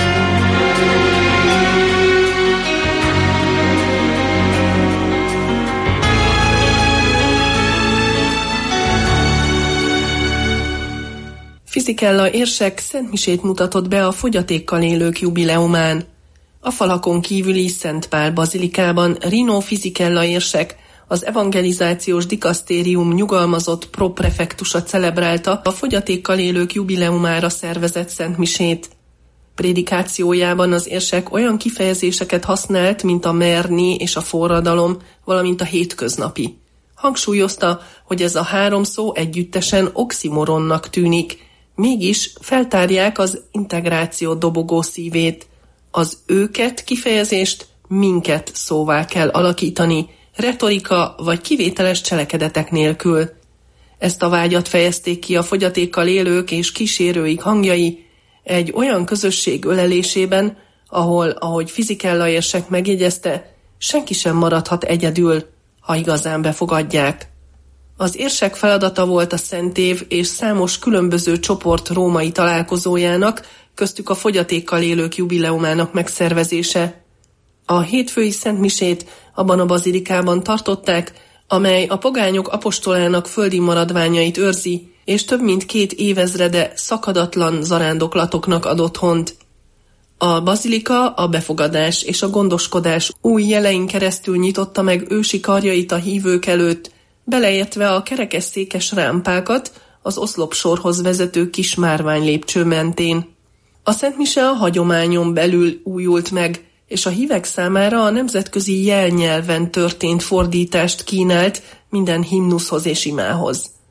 Fisichella érsek szentmisét mutatott be a fogyatékkal élők jubileumán. A falakon kívüli Szent Pál bazilikában Rino Fisichella érsek, az evangelizációs dikasztérium nyugalmazott proprefektusa celebrálta a fogyatékkal élők jubileumára szervezett szentmisét. Prédikációjában az érsek olyan kifejezéseket használt, mint a merni és a forradalom, valamint a hétköznapi. Hangsúlyozta, hogy ez a három szó együttesen oximoronnak tűnik, mégis feltárják az integráció dobogó szívét. Az őket kifejezést minket szóvá kell alakítani, retorika vagy kivételes cselekedetek nélkül. Ezt a vágyat fejezték ki a fogyatékkal élők és kísérőik hangjai egy olyan közösség ölelésében, ahol, ahogy Fisichella érsek megjegyezte, senki sem maradhat egyedül, ha igazán befogadják. Az érsek feladata volt a Szentév és számos különböző csoport római találkozójának, köztük a fogyatékkal élők jubileumának megszervezése. A hétfői szentmisét abban a bazilikában tartották, amely a pogányok apostolának földi maradványait őrzi, és több mint 2 évezrede szakadatlan zarándoklatoknak ad otthont. A bazilika a befogadás és a gondoskodás új jelein keresztül nyitotta meg ősi karjait a hívők előtt, beleértve a kerekesszékes rámpákat az oszlopsorhoz vezető kis márványlépcső mentén. A szentmise a hagyományon belül újult meg, és a hívek számára a nemzetközi jelnyelven történt fordítást kínált minden himnuszhoz és imához.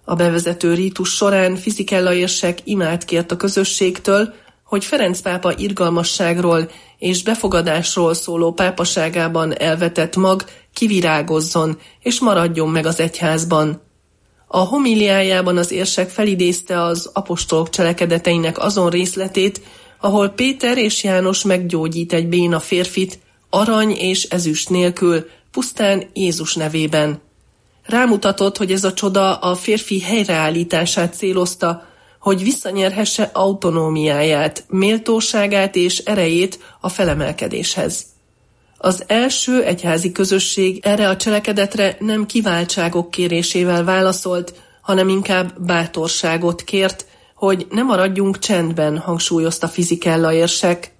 A bevezető rítus során Fisichella érsek imát kért a közösségtől, hogy Ferenc pápa irgalmasságról és befogadásról szóló pápaságában elvetett mag kivirágozzon és maradjon meg az egyházban. A homíliájában az érsek felidézte az apostolok cselekedeteinek azon részletét, ahol Péter és János meggyógyít egy béna férfit arany és ezüst nélkül, pusztán Jézus nevében. Rámutatott, hogy ez a csoda a férfi helyreállítását célozta, hogy visszanyerhesse autonómiáját, méltóságát és erejét a felemelkedéshez. Az első egyházi közösség erre a cselekedetre nem kiváltságok kérésével válaszolt, hanem inkább bátorságot kért, hogy ne maradjunk csendben, hangsúlyozta Fisichella érsek.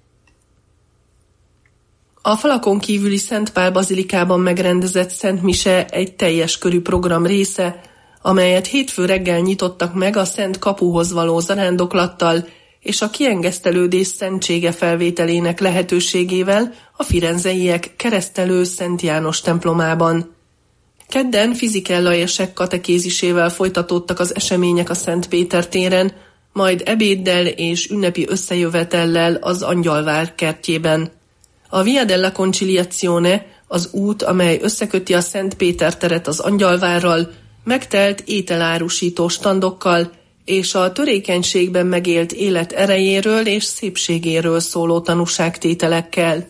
A falakon kívüli Szent Pál bazilikában megrendezett Szent Mise egy teljes körű program része, amelyet hétfő reggel nyitottak meg a Szent Kapuhoz való zarándoklattal és a kiengesztelődés szentsége felvételének lehetőségével a firenzeiek keresztelő Szent János templomában. Kedden Fisichella érsek katekézisével folytatódtak az események a Szent Péter téren, majd ebéddel és ünnepi összejövetellel az Angyalvár kertjében. A Via della Conciliazione, az út, amely összeköti a Szent Péter teret az Angyalvárral, megtelt ételárusító standokkal és a törékenységben megélt élet erejéről és szépségéről szóló tanúságtételekkel.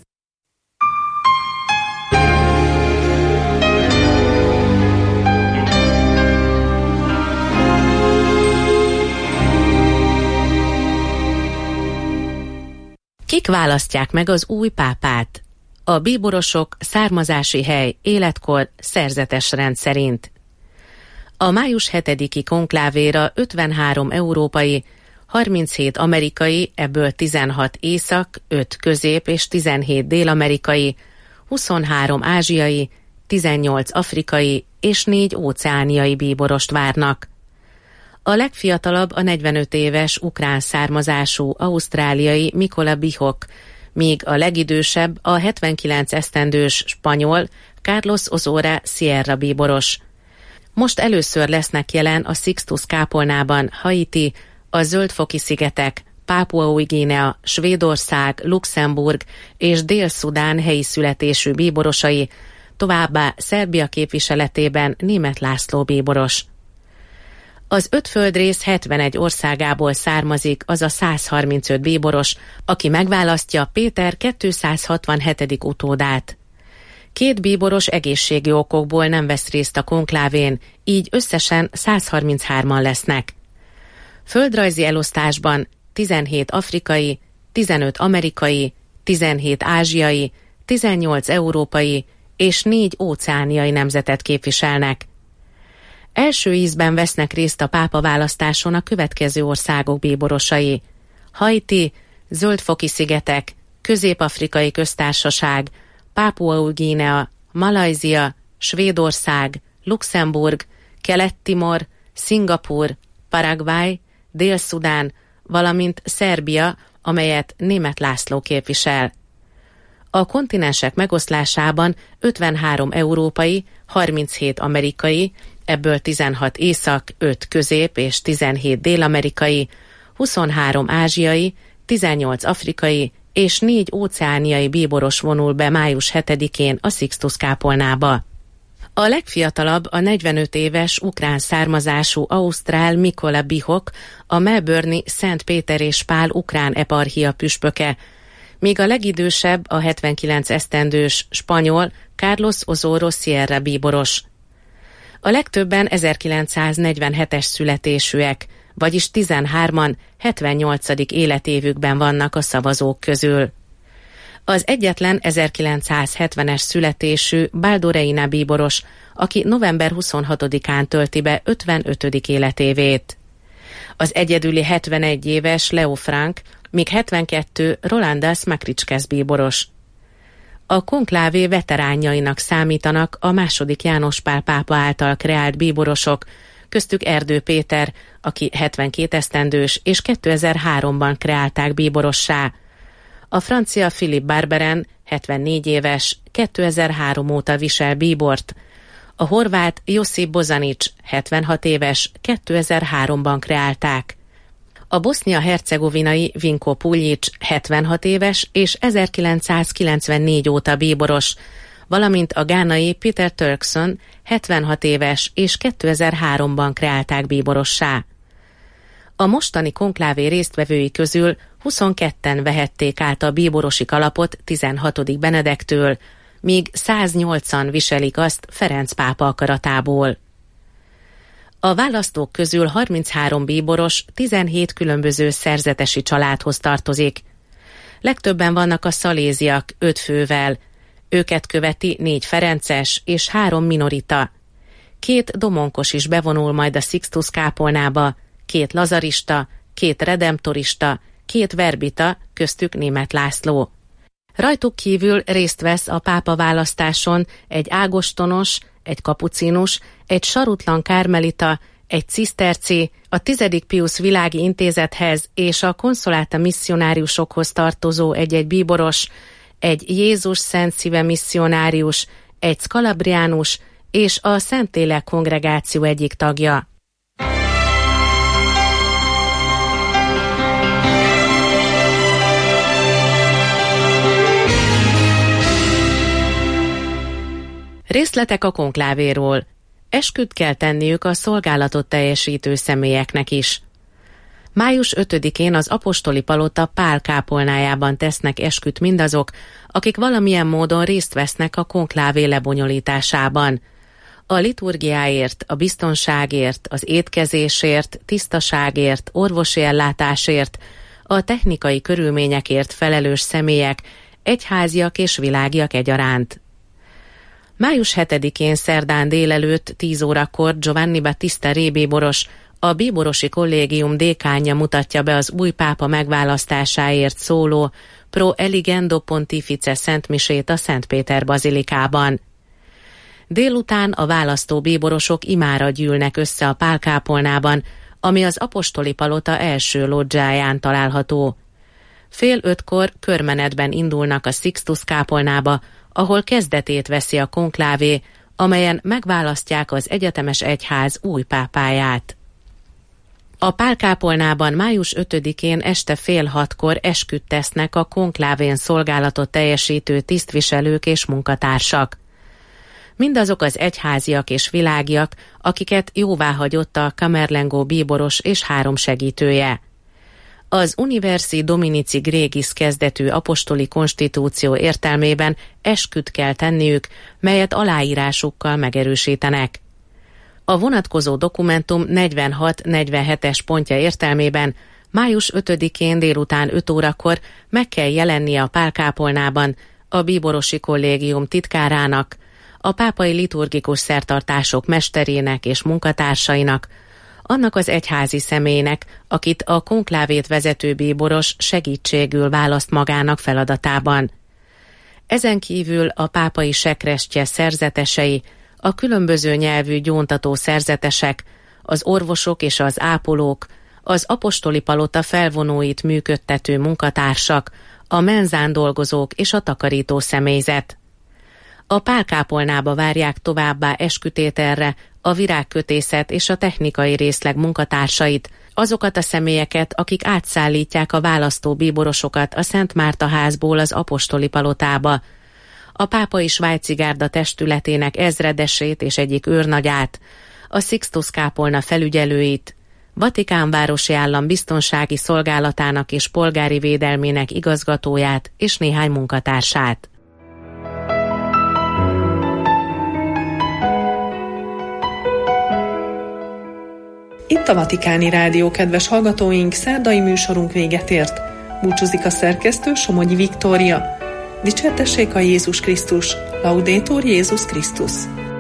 Kik választják meg az új pápát? A bíborosok, származási hely, életkor, szerzetes rend szerint. A május 7-i konklávéra 53 európai, 37 amerikai, ebből 16 észak, 5 közép és 17 dél-amerikai, 23 ázsiai, 18 afrikai és 4 óceániai bíborost várnak. A legfiatalabb a 45 éves ukrán származású ausztráliai Mikola Bihok, míg a legidősebb a 79 esztendős spanyol Carlos Osora Sierra bíboros. Most először lesznek jelen a Sixtus-kápolnában Haiti, a Zöld-foki-szigetek, Pápua-új-Guinea, Svédország, Luxemburg és Dél-Szudán helyi születésű bíborosai, továbbá Szerbia képviseletében Németh László bíboros. Az 5 földrész 71 országából származik az a 135 bíboros, aki megválasztja Péter 267. utódát. 2 bíboros egészségi okokból nem vesz részt a konklávén, így összesen 133-an lesznek. Földrajzi elosztásban 17 afrikai, 15 amerikai, 17 ázsiai, 18 európai és 4 óceániai nemzetet képviselnek. Első ízben vesznek részt a pápaválasztáson a következő országok bíborosai: Haiti, Zöld-foki-szigetek, Közép-afrikai köztársaság, Pápua-új-Guinea, Malajzia, Svédország, Luxemburg, Kelet-Timor, Szingapúr, Paraguay, Dél-Szudán, valamint Szerbia, amelyet Németh László képvisel. A kontinensek megoszlásában 53 európai, 37 amerikai, ebből 16 észak, 5 közép és 17 dél-amerikai, 23 ázsiai, 18 afrikai és 4 óceániai bíboros vonul be május 7-én a Sixtus-kápolnába. A legfiatalabb a 45 éves ukrán származású ausztrál Mikola Bihok, a melbourne-i Szent Péter és Pál ukrán eparchia püspöke, míg a legidősebb a 79 esztendős spanyol Carlos Osoro Sierra bíboros. A legtöbben 1947-es születésűek, vagyis 13-an 78. életévükben vannak a szavazók közül. Az egyetlen 1970-es születésű Baldo Reina bíboros, aki november 26-án tölti be 55. életévét. Az egyedüli 71 éves Leo Frank, míg 72 Rolandas Makricskes bíboros. A konklávé veteránjainak számítanak a II. János Pál pápa által kreált bíborosok, köztük Erdő Péter, aki 72 esztendős és 2003-ban kreálták bíborossá. A francia Philippe Barberen, 74 éves, 2003 óta visel bíbort. A horvát Josip Bozanić 76 éves, 2003-ban kreálták. A bosznia-hercegovinai Vinko Puljic 76 éves és 1994 óta bíboros, valamint a gánai Peter Turkson 76 éves és 2003-ban kreálták bíborossá. A mostani konklávé résztvevői közül 22-en vehették át a bíborosi kalapot 16. Benedektől, míg 108-an viselik azt Ferenc pápa akaratából. A választók közül 33 bíboros 17 különböző szerzetesi családhoz tartozik. Legtöbben vannak a szaléziak 5 fővel, őket követi 4 ferences és 3 minorita. 2 domonkos is bevonul majd a Sixtus kápolnába, 2 lazarista, 2 redemptorista, 2 verbita, köztük Németh László. Rajtuk kívül részt vesz a pápa választáson egy ágostonos, egy kapucinus, egy sarutlan kármelita, egy ciszterci, a 10. Pius Világi Intézethez és a Consolata misszionáriusokhoz tartozó egy-egy bíboros, egy Jézus Szent Szíve misszionárius, egy szkalabriánus és a Szentlélek kongregáció egyik tagja. Részletek a konklávéról. Esküt kell tenniük a szolgálatot teljesítő személyeknek is. Május 5-én az apostoli palota Pál kápolnájában tesznek esküt mindazok, akik valamilyen módon részt vesznek a konklávé lebonyolításában. A liturgiáért, a biztonságért, az étkezésért, tisztaságért, orvosi ellátásért, a technikai körülményekért felelős személyek, egyháziak és világiak egyaránt. Május 7-én szerdán délelőtt 10 órakor Giovanni Battista Re bíboros, a bíborosi kollégium dékánja mutatja be az új pápa megválasztásáért szóló Pro Eligendo Pontifice szentmisét a Szent Péter bazilikában. Délután a választó bíborosok imára gyűlnek össze a Pál kápolnában, ami az apostoli palota első lodzsáján található. 4:30-kor körmenetben indulnak a Sixtus kápolnába, ahol kezdetét veszi a konklávé, amelyen megválasztják az egyetemes egyház új pápáját. A Pál kápolnában május 5-én este 5:30-kor esküt tesznek a konklávén szolgálatot teljesítő tisztviselők és munkatársak. Mindazok az egyháziak és világiak, akiket jóváhagyott a Camerlengo bíboros és 3 segítője. Az Universi Dominici Gregis kezdetű apostoli konstitúció értelmében esküt kell tenniük, melyet aláírásukkal megerősítenek. A vonatkozó dokumentum 46-47-es pontja értelmében május 5-én délután 5 órakor meg kell jelennie a Pál kápolnában a bíborosi kollégium titkárának, a pápai liturgikus szertartások mesterének és munkatársainak, annak az egyházi személynek, akit a konklávét vezető bíboros segítségül választ magának feladatában. Ezen kívül a pápai sekrestye szerzetesei, a különböző nyelvű gyóntató szerzetesek, az orvosok és az ápolók, az apostoli palota felvonóit működtető munkatársak, a menzán dolgozók és a takarító személyzet. A Pál kápolnába várják továbbá eskütételre a virágkötészet és a technikai részleg munkatársait, azokat a személyeket, akik átszállítják a választó bíborosokat a Szent Márta házból az apostoli palotába, a pápai svájci gárda testületének ezredesét és egyik őrnagyát, a Sixtus kápolna felügyelőit, Vatikán városi állam biztonsági szolgálatának és polgári védelmének igazgatóját és néhány munkatársát. Itt a Vatikáni Rádió, kedves hallgatóink, szerdai műsorunk véget ért. Búcsúzik a szerkesztő, Somogyi Viktória. Dicsértessék a Jézus Krisztus! Laudetur Jézus Krisztus!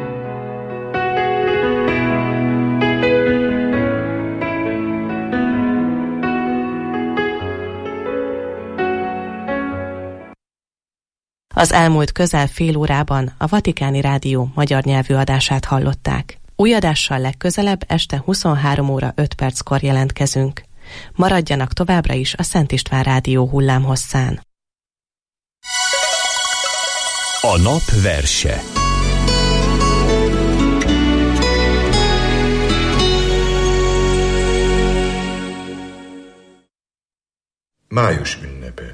Az elmúlt közel fél órában a Vatikáni Rádió magyar nyelvű adását hallották. Új adással legközelebb este 23 óra 5 perckor jelentkezünk. Maradjanak továbbra is a Szent István Rádió hullámhosszán. A nap verse. Május ünnepe.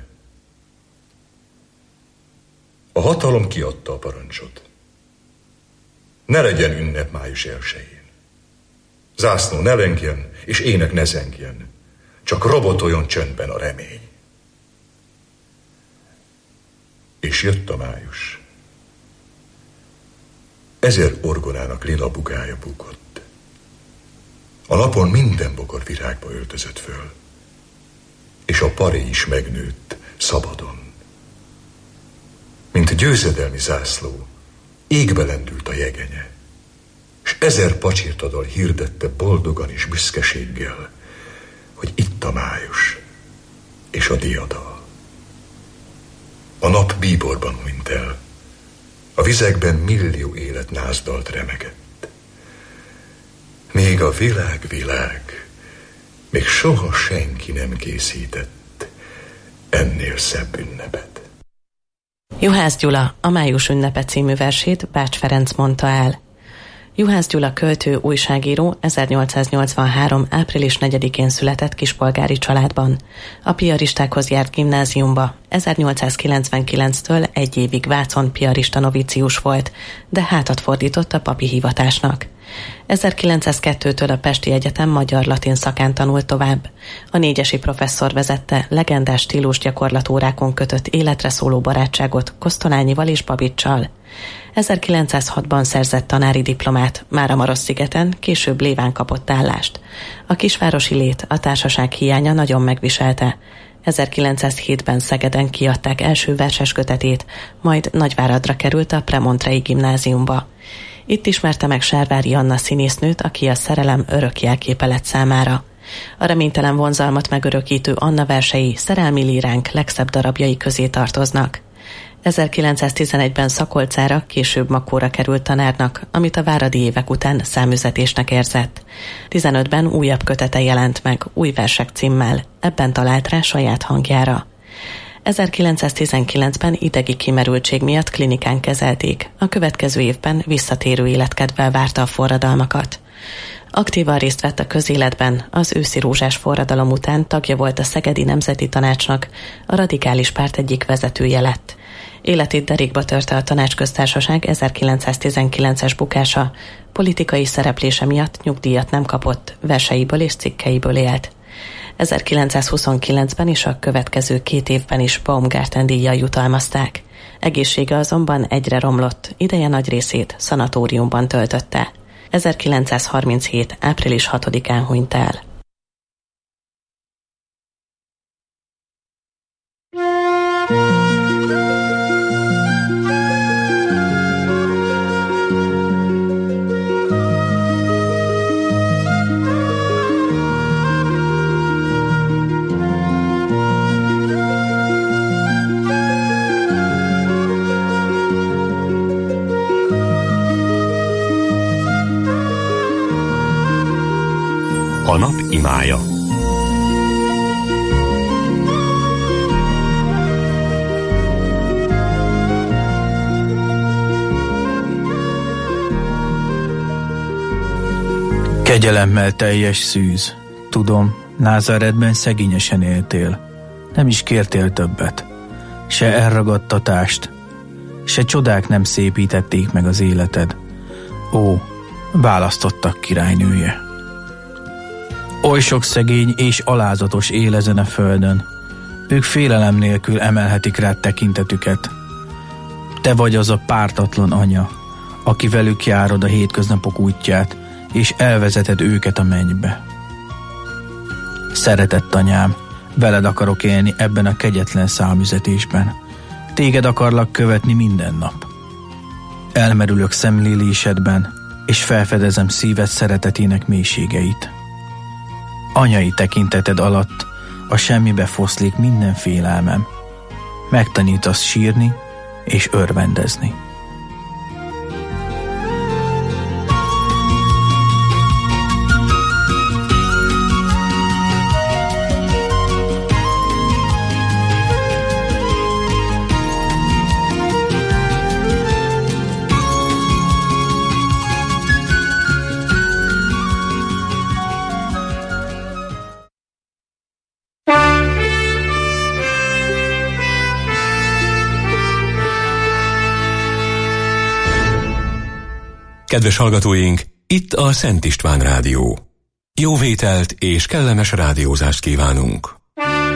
A hatalom kiadta a parancsot. Ne legyen ünnep május 1-én. Zászló ne lengjen, és ének ne zengjen. Csak robotoljon csöndben a remény. És jött a május. 1000 orgonának lila bugája bukott. A napon minden bokor virágba öltözött föl. És a paré is megnőtt szabadon. Mint győzedelmi zászló, égbe lendült a jegenye, és 1000 pacsirtadal hirdette boldogan és büszkeséggel, hogy itt a május és a diadal. A nap bíborban hunyt el, a vizekben millió élet nászdalt remegett. Még a világ, még soha senki nem készített ennél szebb ünnepet. Juhász Gyula a Május ünnepe című versét Bács Ferenc mondta el. Juhász Gyula költő, újságíró 1883. április 4-én született kispolgári családban. A piaristákhoz járt gimnáziumba, 1899-től 1 évig Vácon piarista novícius volt, de hátat fordított a papi hivatásnak. 1902-től a Pesti Egyetem magyar-latin szakán tanult tovább. A négyesi professzor vezette legendás stílusgyakorlatórákon kötött életre szóló barátságot Kosztolányival és Babicsal. 1906-ban szerzett tanári diplomát, Máramarosszigeten, később Léván kapott állást. A kisvárosi lét, a társaság hiánya nagyon megviselte. 1907-ben Szegeden kiadták első verseskötetét, majd Nagyváradra került a Premontrei gimnáziumba. Itt ismerte meg Sárvári Anna színésznőt, aki a szerelem örök jelképe lett számára. A reménytelen vonzalmat megörökítő Anna versei szerelmi líránk legszebb darabjai közé tartoznak. 1911-ben Szakolcára, később Makóra került tanárnak, amit a váradi évek után számüzetésnek érzett. 15-ben újabb kötete jelent meg, Új versek címmel, ebben talált rá saját hangjára. 1919-ben idegi kimerültség miatt klinikán kezelték, a következő évben visszatérő életkedvel várta a forradalmakat. Aktívan részt vett a közéletben, az őszi rózsás forradalom után tagja volt a Szegedi Nemzeti Tanácsnak, a radikális párt egyik vezetője lett. Életét derékba törte a Tanácsköztársaság 1919-es bukása, politikai szereplése miatt nyugdíjat nem kapott, verseiből és cikkeiből élt. 1929-ben és a következő 2 évben is Baumgarten díjjal jutalmazták. Egészsége azonban egyre romlott, ideje nagy részét szanatóriumban töltötte. 1937. április 6-án hunyt el. A nap imája. Kegyelemmel teljes szűz. Tudom, Názáretben szegényesen éltél. Nem is kértél többet. Se elragadtatást, se csodák nem szépítették meg az életed. Ó, választottak királynője. Oly sok szegény és alázatos él ezen a földön. Ők félelem nélkül emelhetik rád tekintetüket. Te vagy az a pártatlan anya, aki velük járod a hétköznapok útját, és elvezeted őket a mennybe. Szeretett anyám, veled akarok élni ebben a kegyetlen számüzetésben. Téged akarlak követni minden nap. Elmerülök szemlélésedben, és felfedezem szíved szeretetének mélységeit. Anyai tekinteted alatt a semmibe foszlik minden félelmem. Megtanítasz sírni és örvendezni. Kedves hallgatóink, itt a Szent István Rádió. Jó vételt és kellemes rádiózást kívánunk!